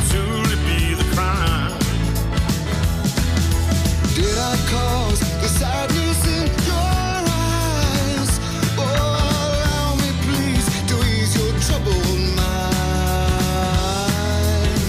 surely be the crime. Did I cause the sadness in your eyes? Oh, allow me please to ease your troubled mind.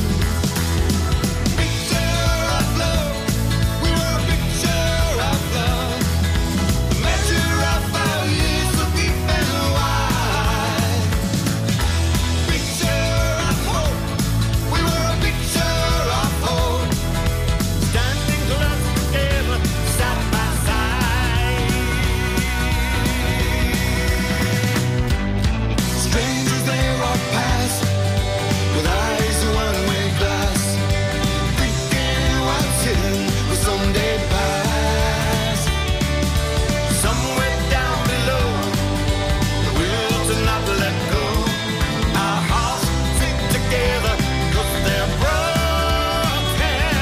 Picture of love, we were a picture of love. The measure of our years so deep and wide. Picture of hope, we were a picture of hope. Standing close together, side by side. Strangers they walk past with eyes of one-way glass, thinking what's hidden will someday pass. Somewhere down below, the will to not let go. Our hearts sink together 'cause they're broken.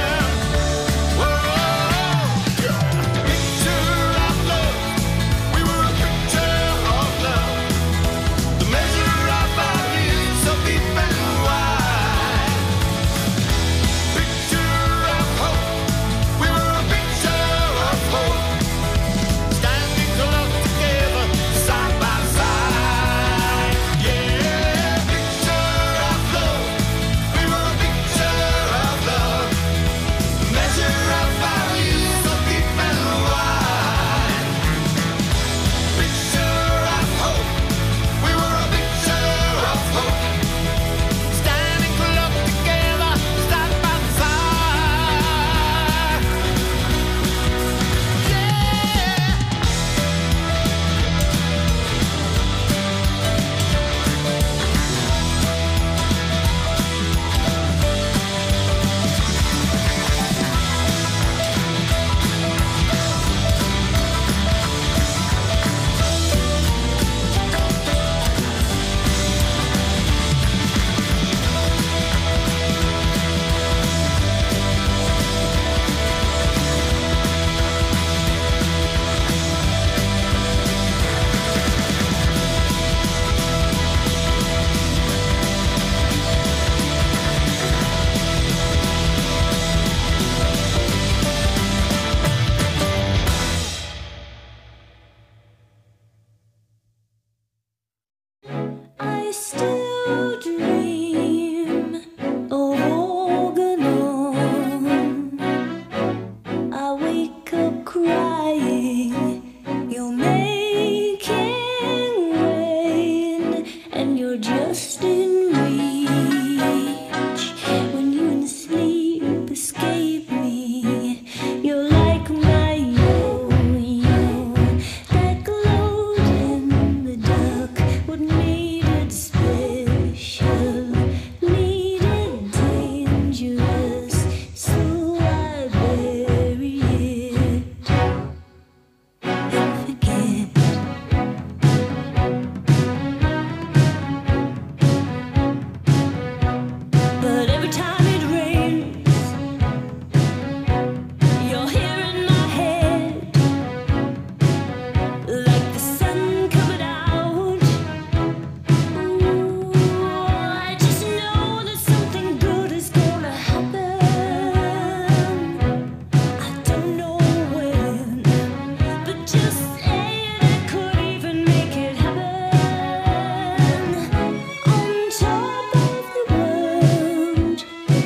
Whoa, picture of love, we were a picture of love. The measure of our years so deep and wide. Picture of hope, we were a picture of hope. Standing close together, side by side. Yeah, picture of love, we were a picture of love. Measure of our years so deep and wide. Picture of hope, we were a picture of hope. Standing close together, side by side. I still dream of Organon. I wake up crying. You're making rain, and you're just in reach. When you in sleep escape me, you're like my yo-yo that glowed in the dark. What made it special? Made it dangerous, so I bury it and forget. But every time it rains, you're here in my head, like the sun coming out. Ooh, I just know that something good is gonna happen. I don't know when, but just say that could even make it happen. On top of the world,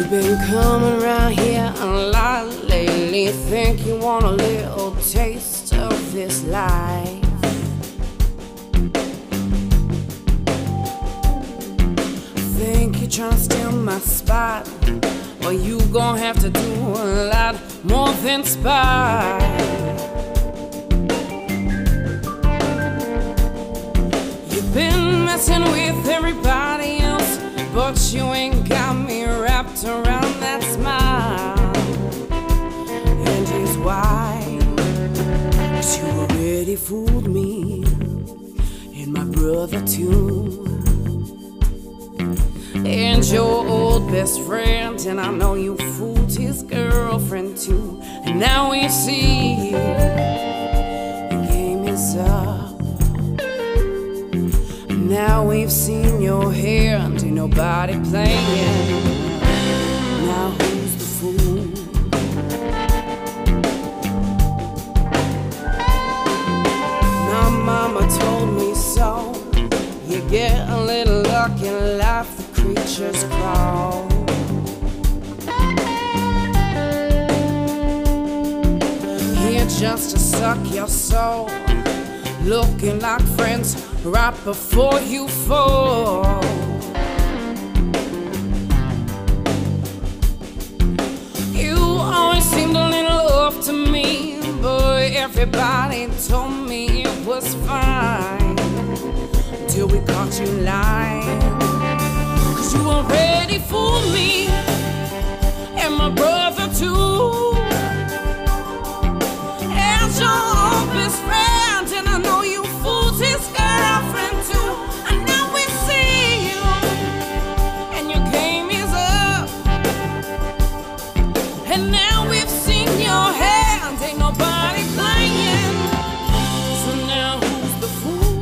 Been coming around here a lot lately. Think you want a little taste of this life. Think you're trying to steal my spot, well, you gon' have to do a lot more than spy. You've been messing with everybody else, but you ain't got me wrapped around that smile. And here's why: 'cause you already fooled me, and my brother too, and your old best friend. And I know you fooled his girlfriend too. And now we see the game is up. Now we've seen your hand, ain't nobody playing. Now who's the fool? My mama told me so. You get a little luck in life, the creatures crawl. Here just to suck your soul, looking like friends right before you fall. You always seemed a little off to me, but everybody told me it was fine, till we caught you lying. 'Cause you already fooled me, and my brother too, and your own best friend. And I know you fooled his girlfriend too. And now we see you, and your game is up. And now we've seen your hand, ain't nobody playing. So now who's the fool?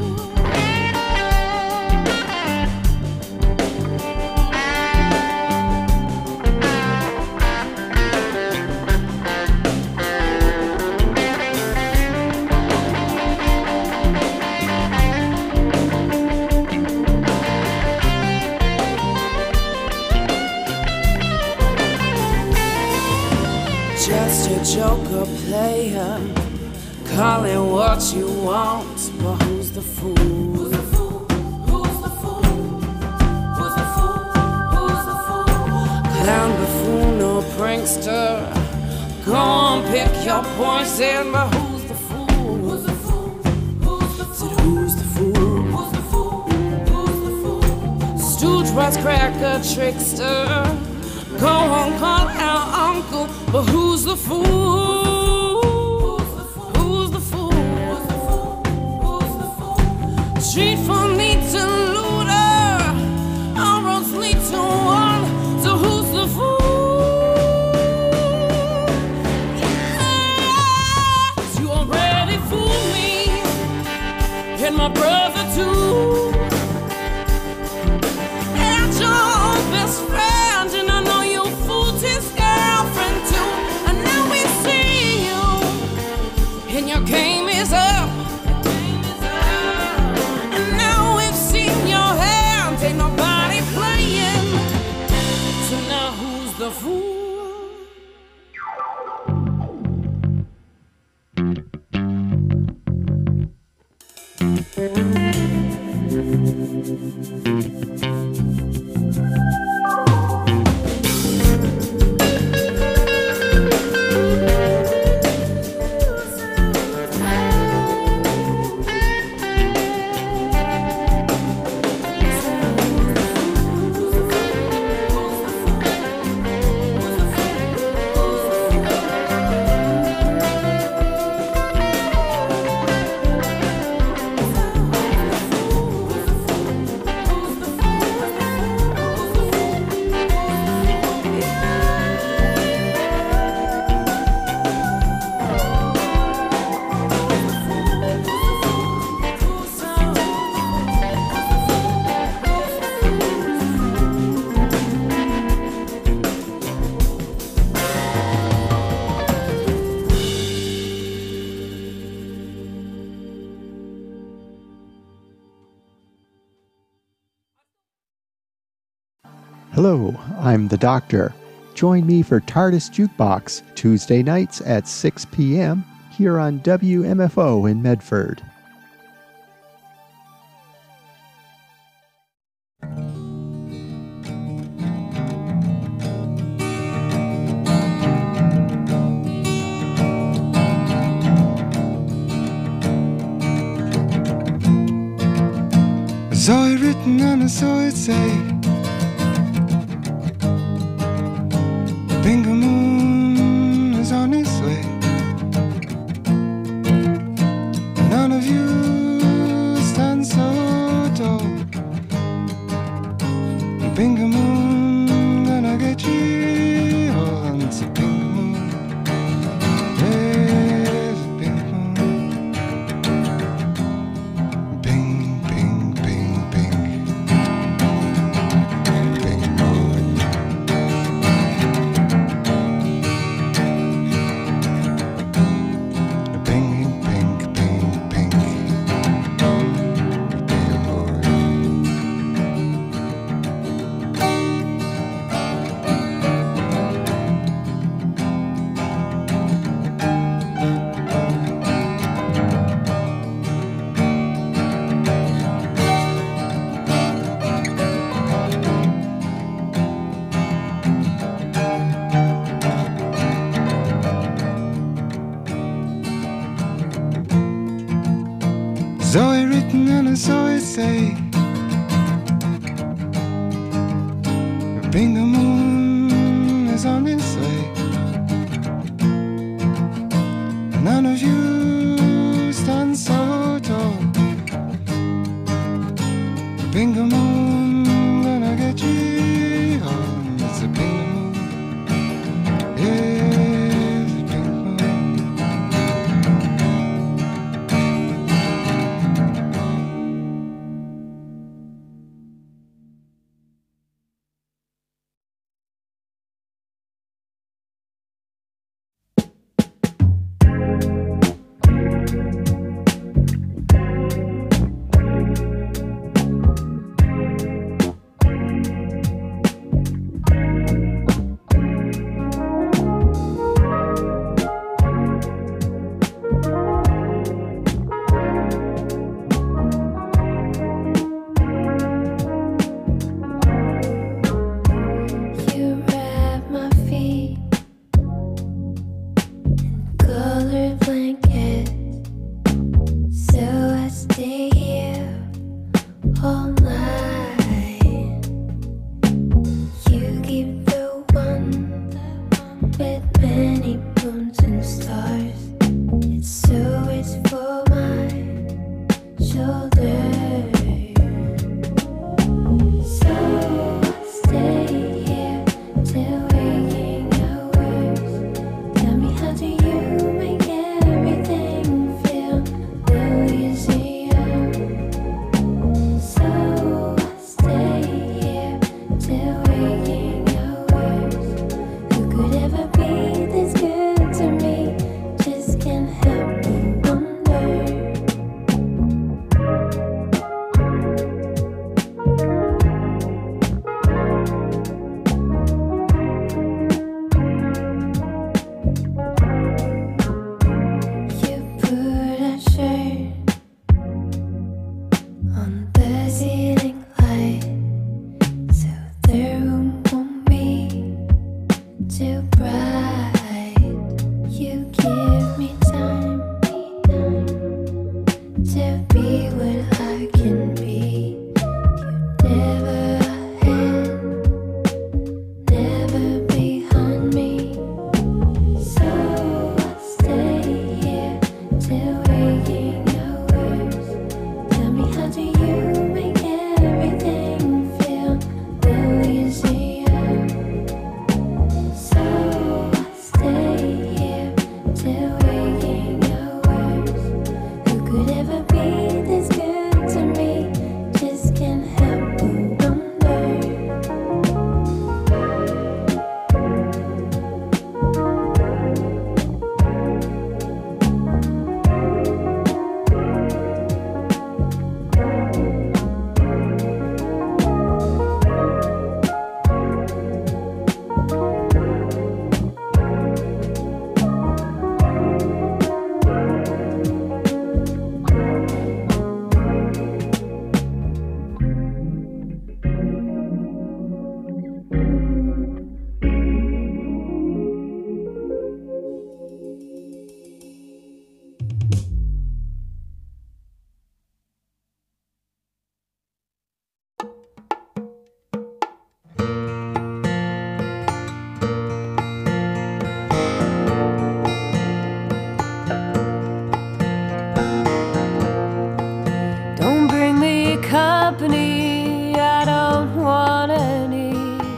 Just a joker player, call it what you want, but who's the fool? Who's the fool? Who's the fool? Who's the fool? Who's the fool? Clown, buffoon, or prankster, go on, pick your poison, but who's the fool? Who's the fool? Who's the fool? Said who's the fool? Who's the fool? Who's the fool? Stooge, wisecracker, trickster, go on, call our uncle, but who's the fool? Who's the fool? Who's the fool? Who's the fool? Street from need to looter, all roads lead to one. So who's the fool? Yeah, 'cause you already fooled me, and my brother too, and your own best friend. And I know you fooled his girlfriend too. And now we see you, and your game is up. And now we've seen your hand, ain't nobody playing. So now who's the fool? Hello, I'm the doctor, Join me for TARDIS Jukebox Tuesday nights at 6 p.m. here on WMFO in Medford. I saw it written and I saw it say, Bingo Moon is on its way. None of you stand so tall. Bingo Moon gonna get you all. It's a Bingo Moon. There's a Bingo Moon. Bing, bing, bing, bing. Bingo Moon. Bing, bing, bing, bing. Bingo Moon. Saw it written and I saw it say, Bingo Moon is on its way. None of you stand so tall. Bingo Moon gonna get you home. It's a Bingo Moon. Yeah, it's a Bingo Moon. Don't bring me company, I don't want any.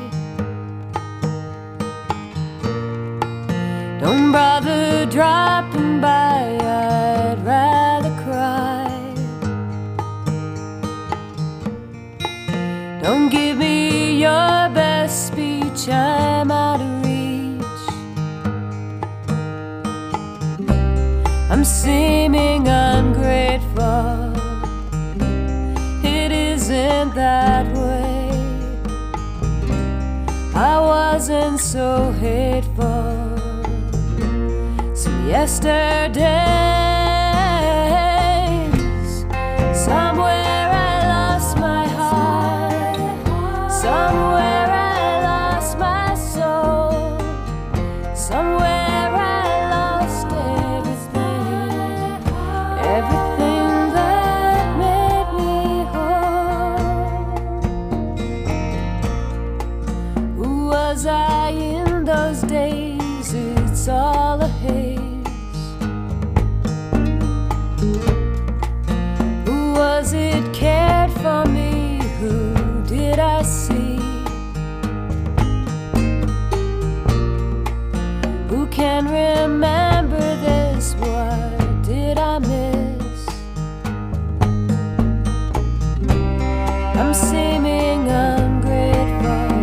Don't bother dropping by, I'd rather cry. Don't give me your best speech, I'm out of reach. I'm seeming ungrateful, it isn't that way. I wasn't so hateful some yesterdays. Somewhere I lost my heart, somewhere I lost my soul, somewhere I lost everything, everything that made me whole. Who was I in those days? It's all a haze. Who was it cared for me? Who did I see? Who can remember this? What did I miss? I'm seeming ungrateful,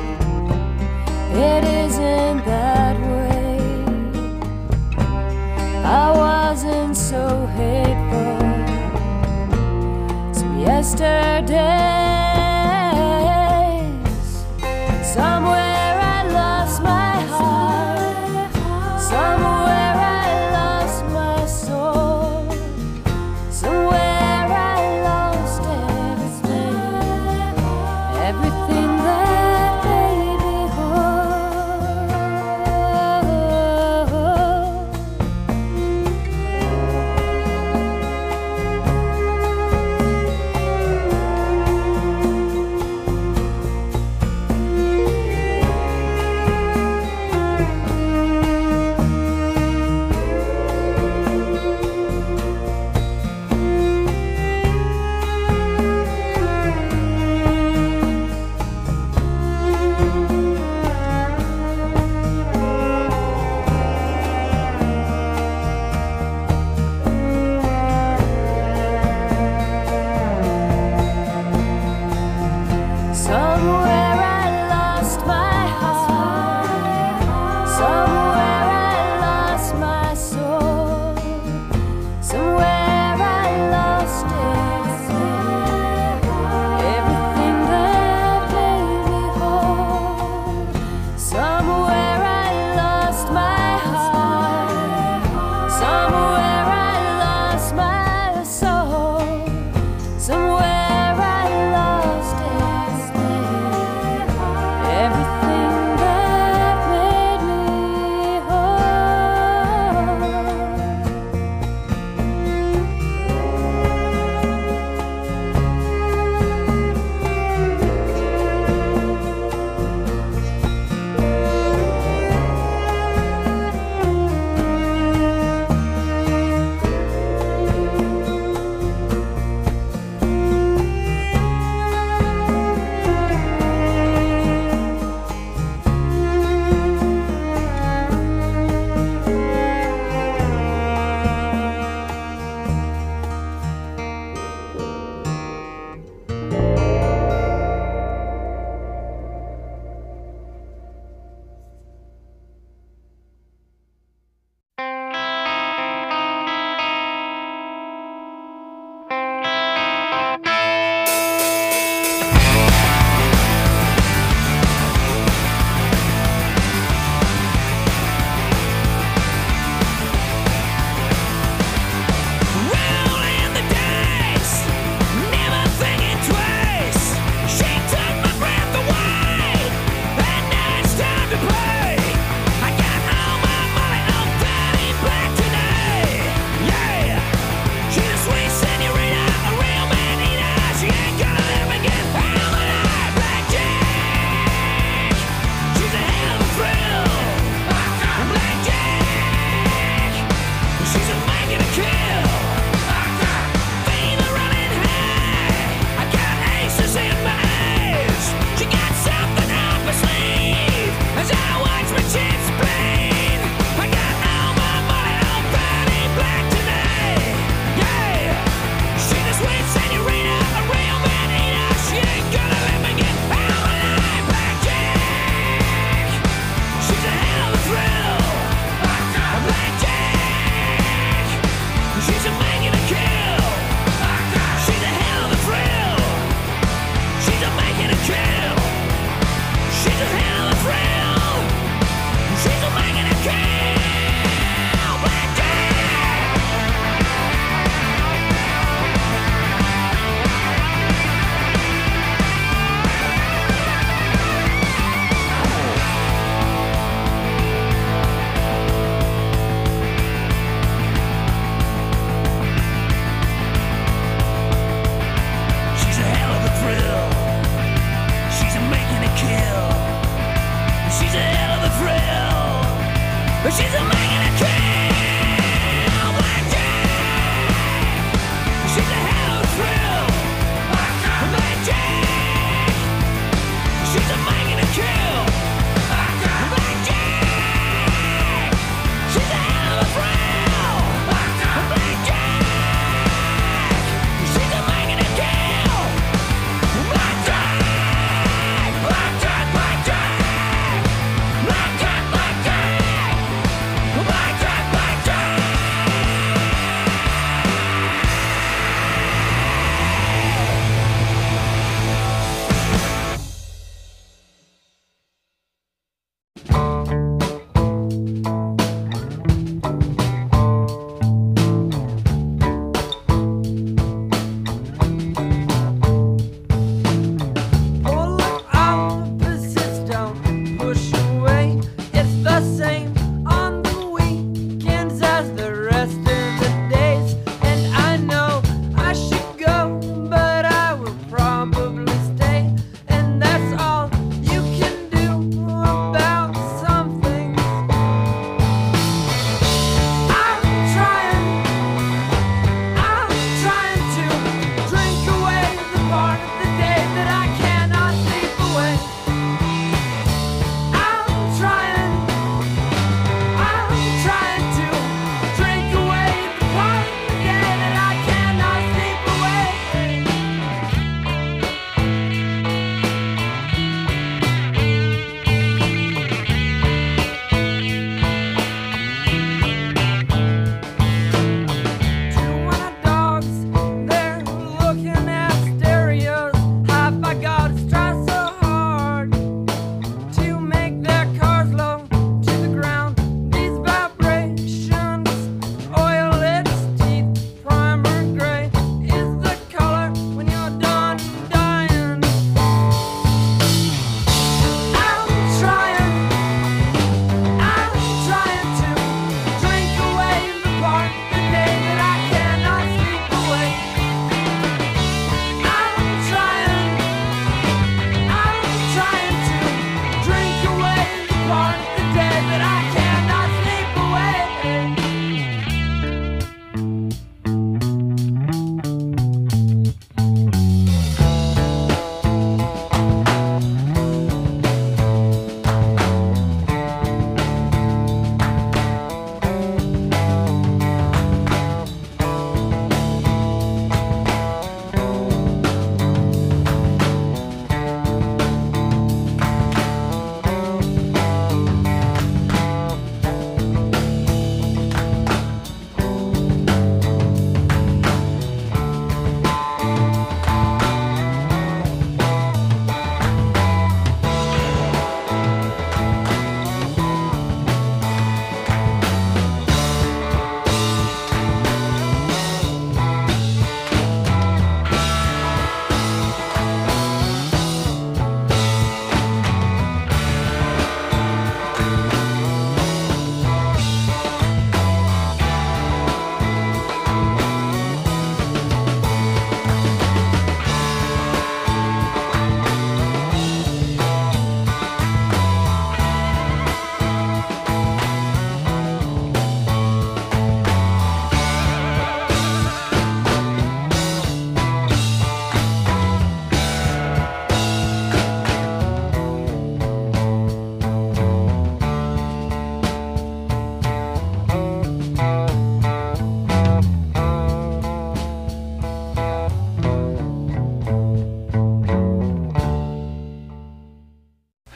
it isn't that way. I wasn't so hateful some yesterdays. Somewhere I lost my heart, somewhere I lost my soul, somewhere I lost everything, everything that made me whole.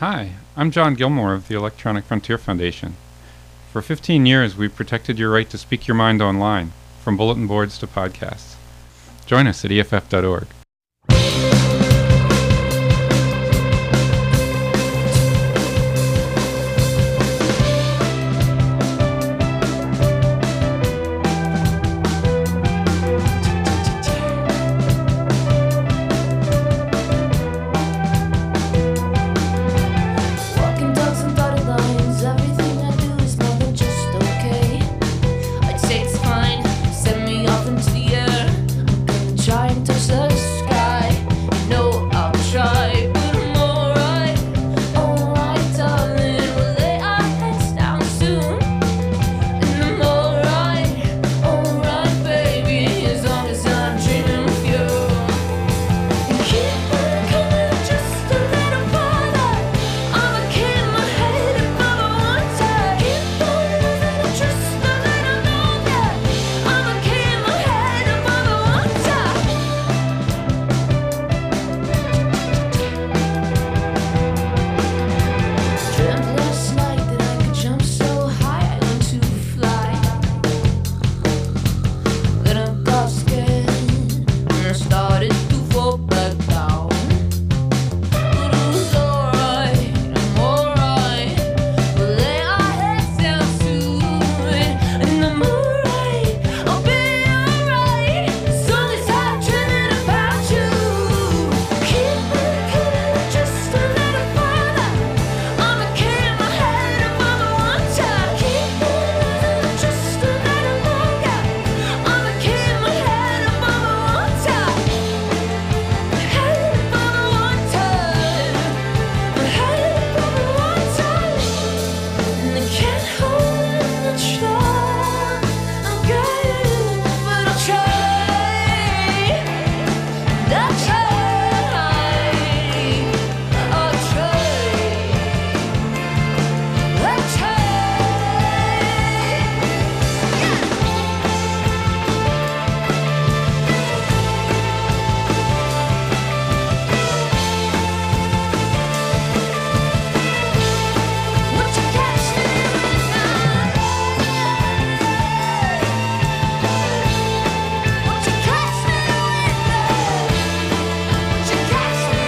Hi, I'm John Gilmore of the Electronic Frontier Foundation. For 15 years, we've protected your right to speak your mind online, from bulletin boards to podcasts. Join us at EFF.org. Walking dogs and dotted lines, everything I do is more than just okay. I'd say it's fine, send me off into the air. I'm gonna try and touch the sky. You know I'll try, but I'm alright. Alright, darling, we'll lay our heads down soon. And I'm alright, baby, as long as I'm dreaming with you. Keep on coming just a little farther. I'ma keep my head above the water. Keep on moving just a little longer. I'ma keep my head above the water. Dreamt last night that I could jump so high I learned to fly. Then I got scared and I started to fall back down. But it was alright, I'm alright. We'll lay our heads down soon. And I'm alright, I'll be alright. As long as I'm dreaming about you. Keep on coming just a little farther. I'ma keep my head above the water. Keep on moving just a little longer. I'ma keep my head above the water. Head above the water. My head above the water. And I can't hold much longer, but I'll try. And I'll try. I'll try. Won't you catch me when I Won't you catch me when Won't you catch me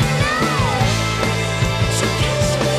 Won't you catch me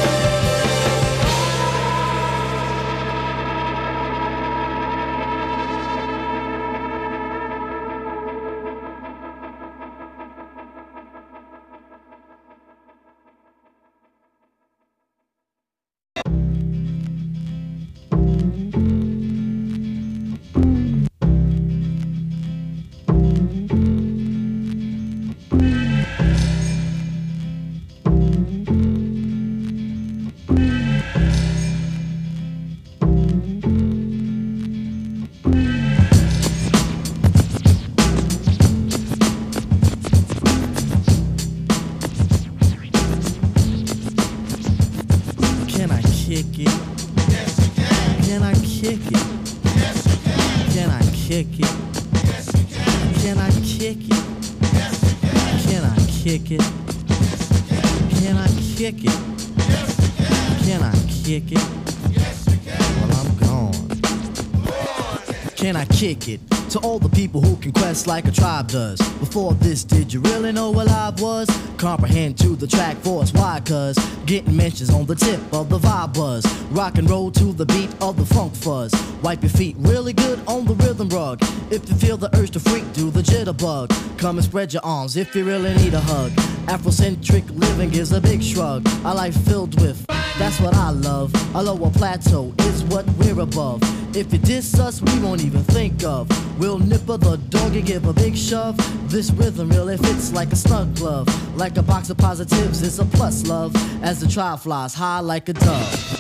Can I kick it? Yes, you can. Can I kick it? Yes, you can. Can I kick it? Yes, you can. Can I kick it? Yes, you can. Can I kick it? Can I kick it? Yes, you can. Can I kick it? Yes, you can. Well, I'm gone. Can I kick it? To all the people who can quest like a tribe does. Before this, did you really know what live was? Comprehend to the track force, why? Cause getting mentions on the tip of the vibe buzz. Rock and roll to the beat of the funk fuzz. Wipe your feet really good on the rhythm rug. If you feel the urge to freak, do the jitterbug. Come and spread your arms if you really need a hug. Afrocentric living is a big shrug. A life filled with, that's what I love. A lower plateau is what we're above. If you diss us, we won't even think of. We'll nipper the dog and give a big shove. This rhythm really fits like a snug glove. Like a box of positives, it's a plus love. As the tribe flies high like a dove.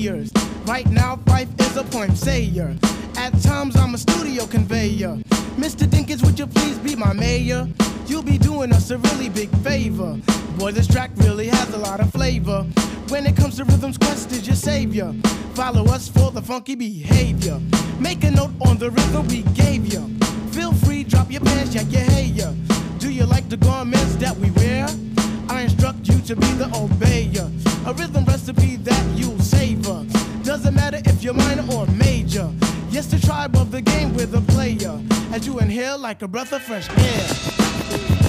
years. Right now, Fife is a poem sayer. At times, I'm a studio conveyor. Mr. Dinkins, would you please be my mayor? You'll be doing us a really big favor. Boy, this track really has a lot of flavor. When it comes to rhythms, Quest is your savior. Follow us for the funky behavior. Make a note on the rhythm we gave you. Feel free, drop your pants, yak your hair. Do you like the garments that we wear? I instruct you to be the obeyer. A rhythm recipe that you'll savor. Doesn't matter if you're minor or major. Yes, the tribe of the game with a player. As you inhale like a breath of fresh air.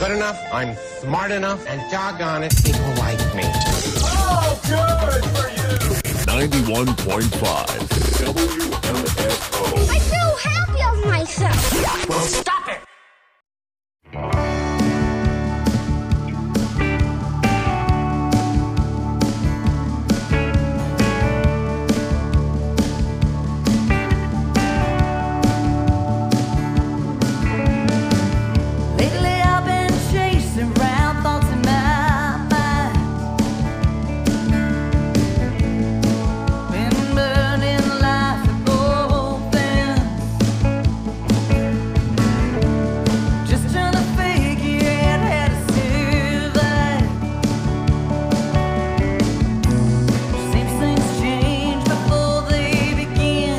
good enough, I'm smart enough, and doggone it, people like me. 91.5 WMFO. I feel happy of myself. Well, stop it! Lately I've been chasing round thoughts in my mind. Been burning life at both ends. Just trying to figure out how to survive. Seems things change before they begin.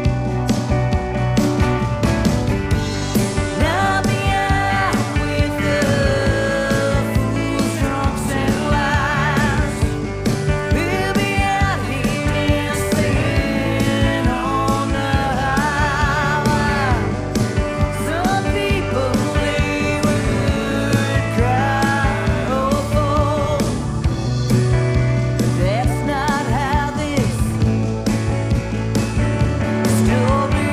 Now be out with the fools, drunks, and lies. We'll be out here dancing on the highway. Some people they would cry, oh, but that's not how this story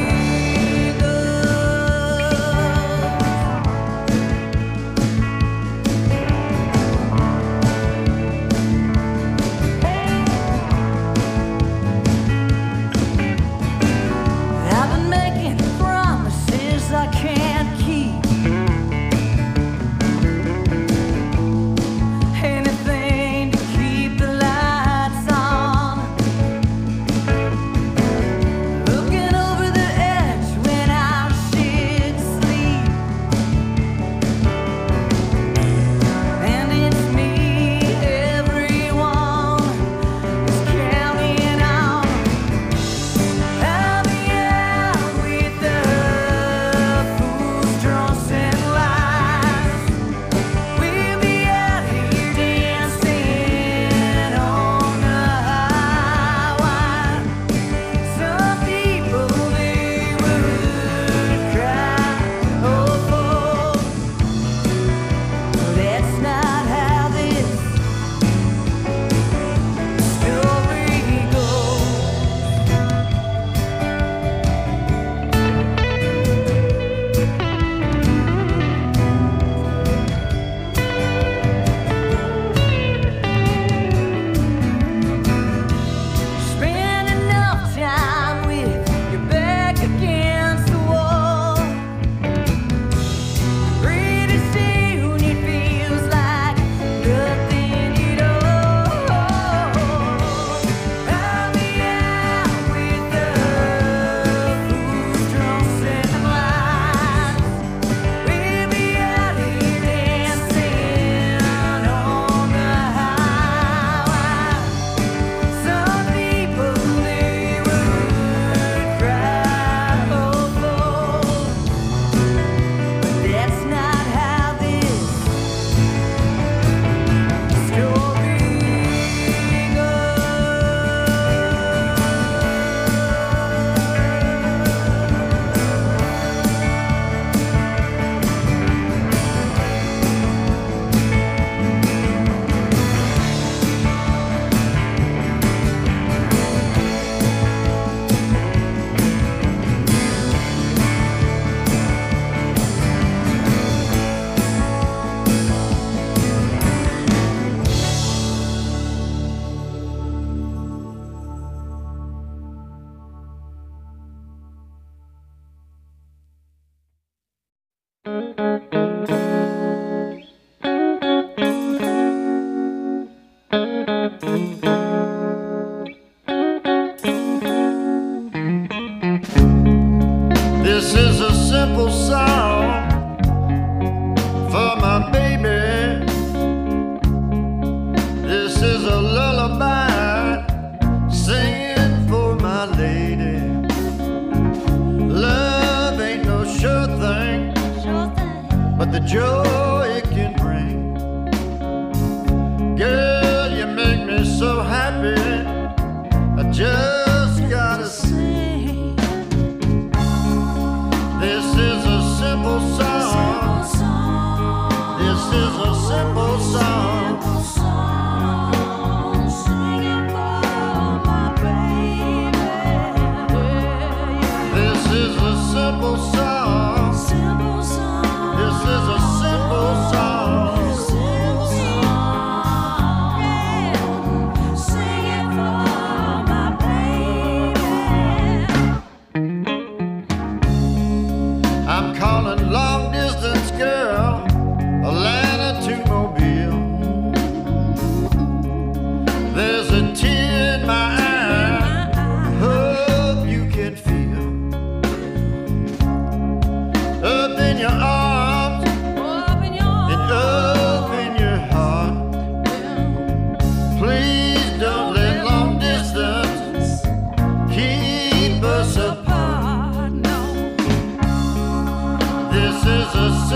I've been making promises I can't keep. Anything to keep the lights on. Looking over the edge when I should sleep. And it's me everyone is counting on. I'll be out with the fools, drunks, and lies. We'll be out here dancing on the highway. Some people they would cry, oh, that's not how this story goes. Spend enough time with your back against the wall. Pretty soon it feels like nothing at all. I'll be out with the fools, drunks, and lies. We'll be out here dancing on the highway. Some people they would cry, oh, but that's not how this story This is a simple song for my baby. This is a lullaby singing for my lady. Love ain't no sure thing, but the joy it can bring. Girl, you make me so happy, I just gotta sing. This is a simple song calling long distance girl, Atlanta to Mobile. There's a tear in my eye, hope you can feel. Up in your arms and up in your heart. Please don't let long distance keep us apart. This is a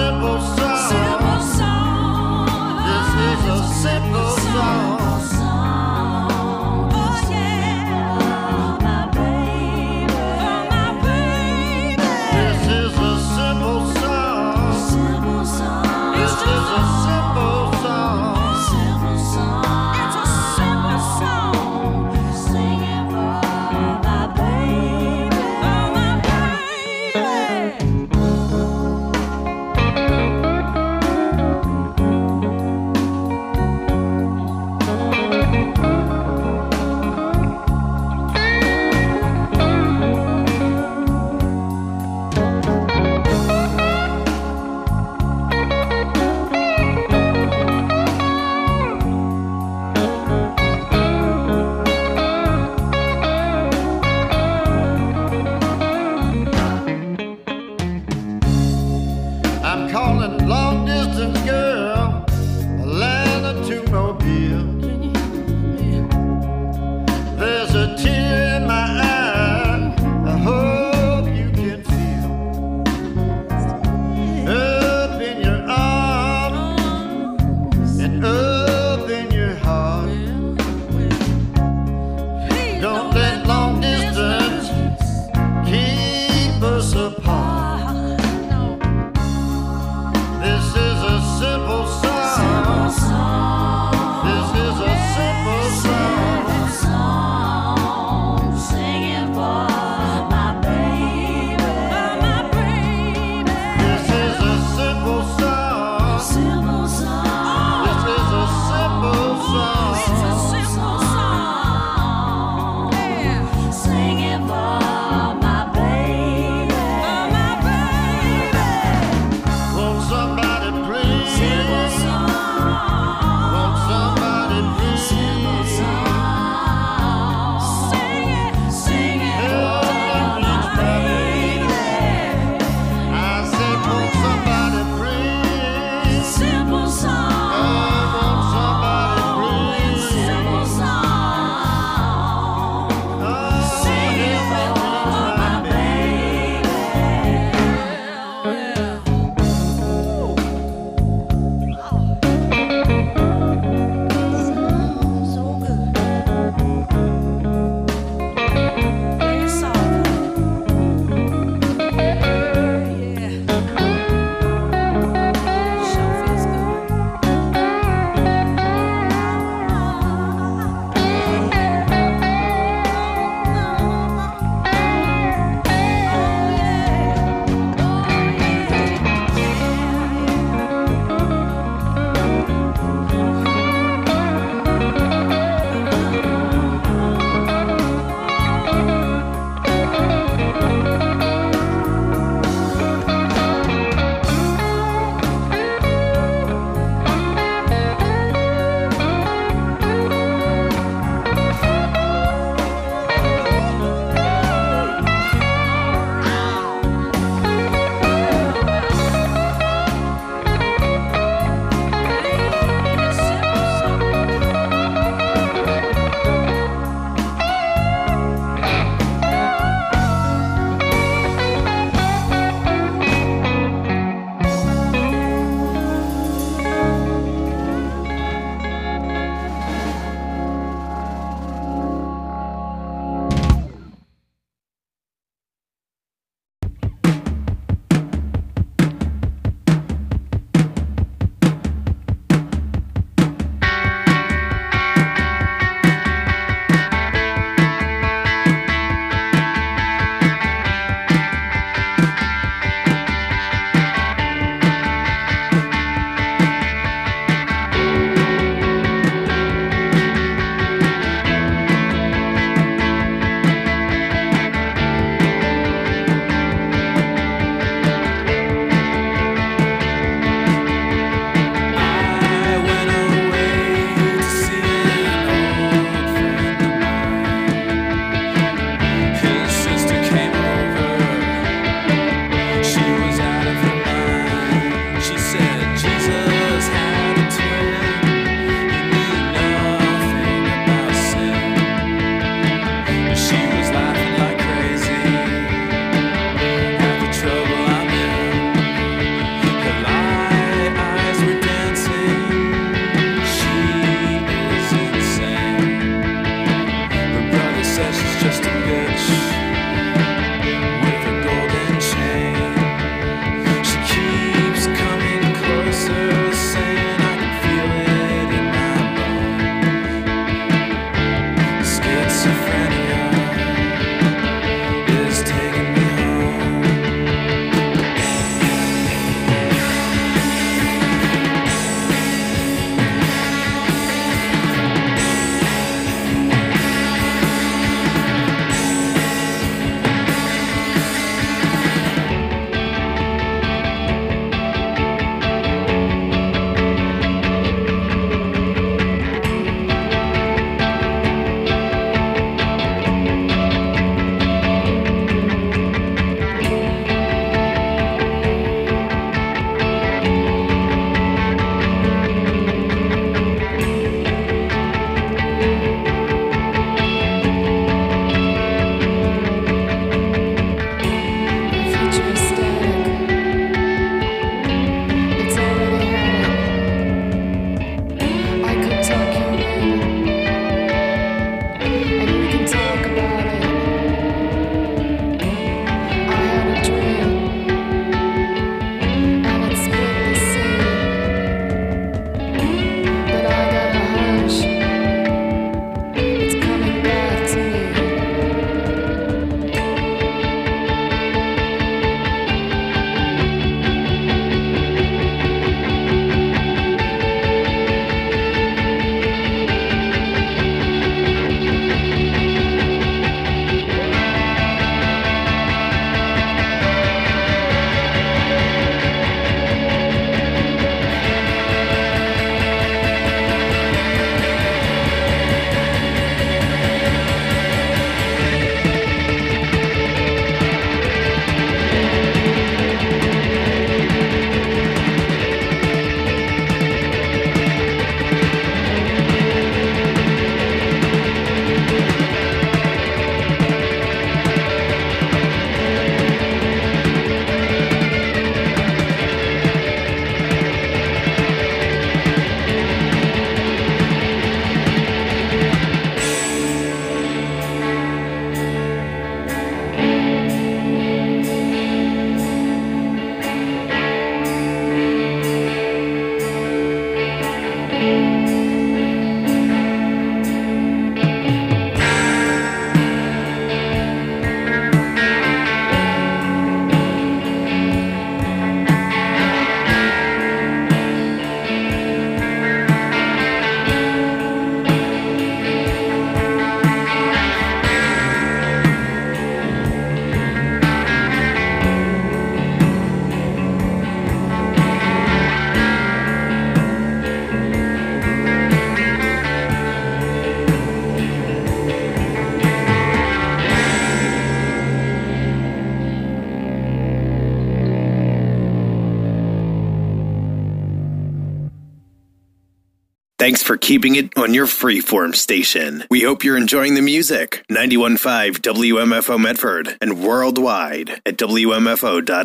Thanks for keeping it on your freeform station. We hope you're enjoying the music. 91.5 WMFO Medford and worldwide at WMFO.org.